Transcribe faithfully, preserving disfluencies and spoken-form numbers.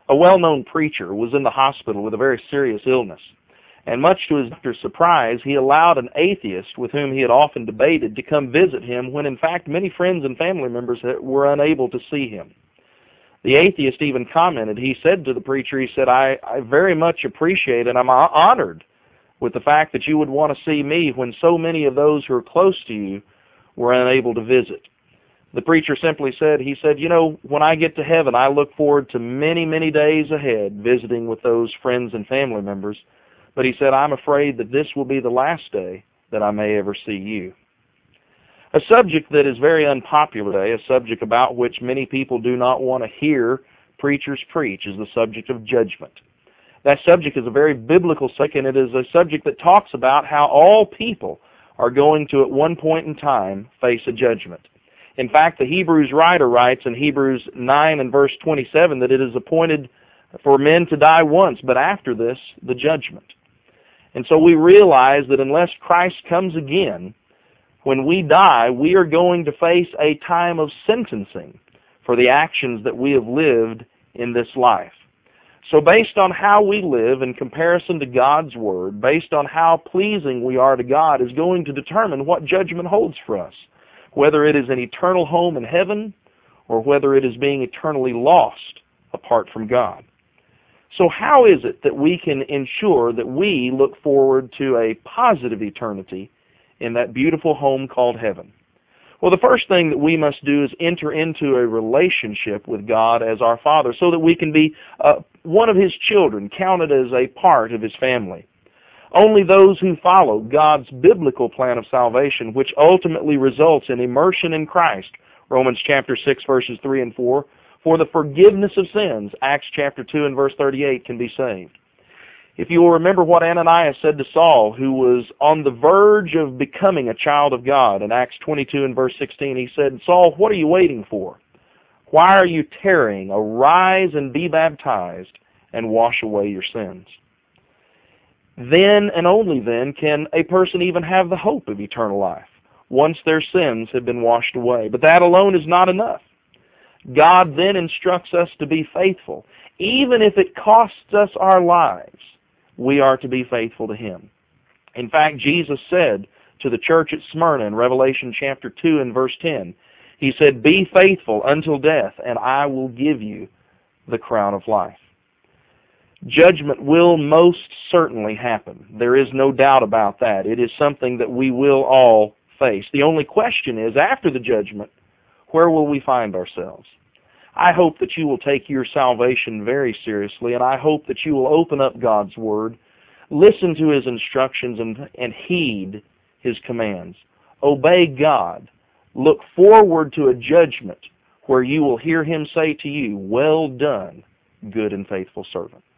A well-known preacher was in the hospital with a very serious illness, and much to his doctor's surprise, he allowed an atheist with whom he had often debated to come visit him when in fact many friends and family members were unable to see him. The atheist even commented, he said to the preacher, he said, I, I very much appreciate and I'm honored with the fact that you would want to see me when so many of those who are close to you were unable to visit. The preacher simply said, he said, you know, when I get to heaven, I look forward to many, many days ahead visiting with those friends and family members. But he said, I'm afraid that this will be the last day that I may ever see you. A subject that is very unpopular today, a subject about which many people do not want to hear preachers preach, is the subject of judgment. That subject is a very biblical subject, and it is a subject that talks about how all people are going to, at one point in time, face a judgment. In fact, the Hebrews writer writes in Hebrews nine and verse twenty-seven that it is appointed for men to die once, but after this, the judgment. And so we realize that unless Christ comes again, when we die, we are going to face a time of sentencing for the actions that we have lived in this life. So based on how we live in comparison to God's Word, based on how pleasing we are to God, is going to determine what judgment holds for us, whether it is an eternal home in heaven or whether it is being eternally lost apart from God. So how is it that we can ensure that we look forward to a positive eternity in that beautiful home called heaven? Well, the first thing that we must do is enter into a relationship with God as our Father so that we can be uh, one of His children, counted as a part of His family. Only those who follow God's biblical plan of salvation, which ultimately results in immersion in Christ, Romans chapter six, verses three and four, for the forgiveness of sins, Acts chapter two and verse thirty-eight, can be saved. If you will remember what Ananias said to Saul, who was on the verge of becoming a child of God, in Acts twenty-two and verse sixteen, he said, Saul, what are you waiting for? Why are you tarrying? Arise and be baptized and wash away your sins. Then and only then can a person even have the hope of eternal life, once their sins have been washed away. But that alone is not enough. God then instructs us to be faithful. Even if it costs us our lives, we are to be faithful to Him. In fact, Jesus said to the church at Smyrna in Revelation chapter two and verse ten, He said, be faithful until death, and I will give you the crown of life. Judgment will most certainly happen. There is no doubt about that. It is something that we will all face. The only question is, after the judgment, where will we find ourselves? I hope that you will take your salvation very seriously, and I hope that you will open up God's Word, listen to His instructions, and, and heed His commands. Obey God. Look forward to a judgment where you will hear Him say to you, well done, good and faithful servant.